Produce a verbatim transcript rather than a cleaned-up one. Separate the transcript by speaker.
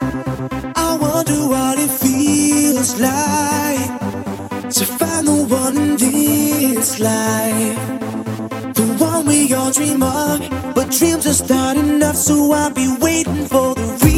Speaker 1: I wonder what it feels like to find the one in this life, the one we all dream of. But dreams are not enough, so I'll be waiting for the real.